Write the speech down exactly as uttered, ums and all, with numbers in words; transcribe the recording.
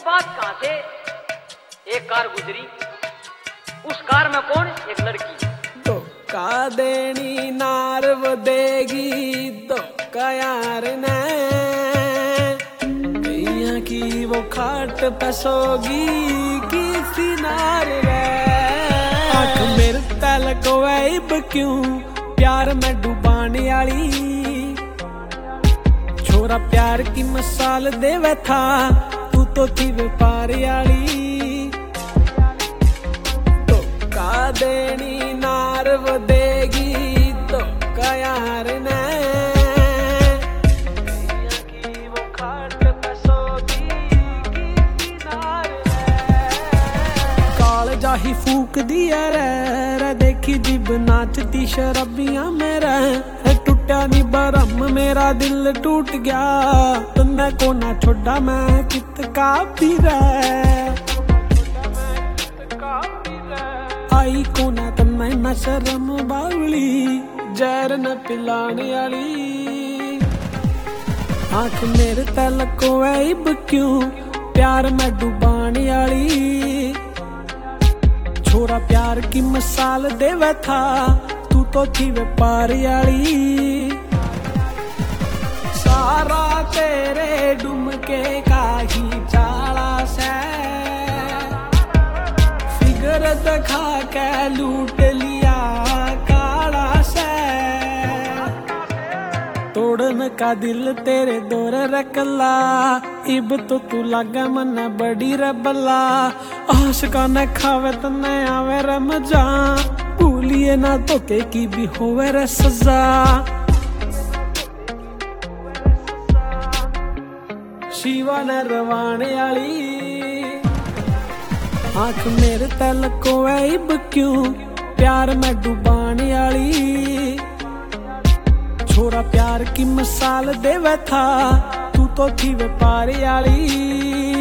बात कहां से एक कार गुजरी, उस कार में कौन? एक लड़की। धोखा देनी नार वो देगी धोखा यार ने, कहिया की वो खाट पसोगी किसी नार रे। आंख मेरे तल को ऐब क्यों प्यार में डुबाने वाली, छोरा प्यार की मिसाल देवे था तू तो थी व्यापारी वाली। धोखा देनी नार वो देगी धोखा यार ने, की वो खाट पसोगी किसी नार रे। काल जाही फूक दिया रे, रे देखी जिब नाचती शराबियां मेरा, टूटा नी बरम मेरा दिल टूट गया, तुमने को ना छोड़ा मैं कित का पी रहा, आई को ना तुमने न शर्म बावली जहर न पिलाने वाली। आंख मेरे तल को ऐब क्यों प्यार में डुबाने वाली, छोरा प्यार की मिसाल देवे था तू तो थी व्यापारी वाली। सारा तेरे डुमके का ही चाला से, फिगर दिखा के लूट लिया काला से, तोड़न का दिल तेरे दौर रखला, इब तो तू लगा मन बड़ी रबला, आशिका न खावे तने आवे रमजा, भूलिए ना धोखे की भी होवे रे सजा। शिवा न रवाने वाली, आंख मेरे तल को ऐब क्यों प्यार में डुबाने वाली, छोरा प्यार की मिसाल देवे था तू तो थी व्यापारी वाली।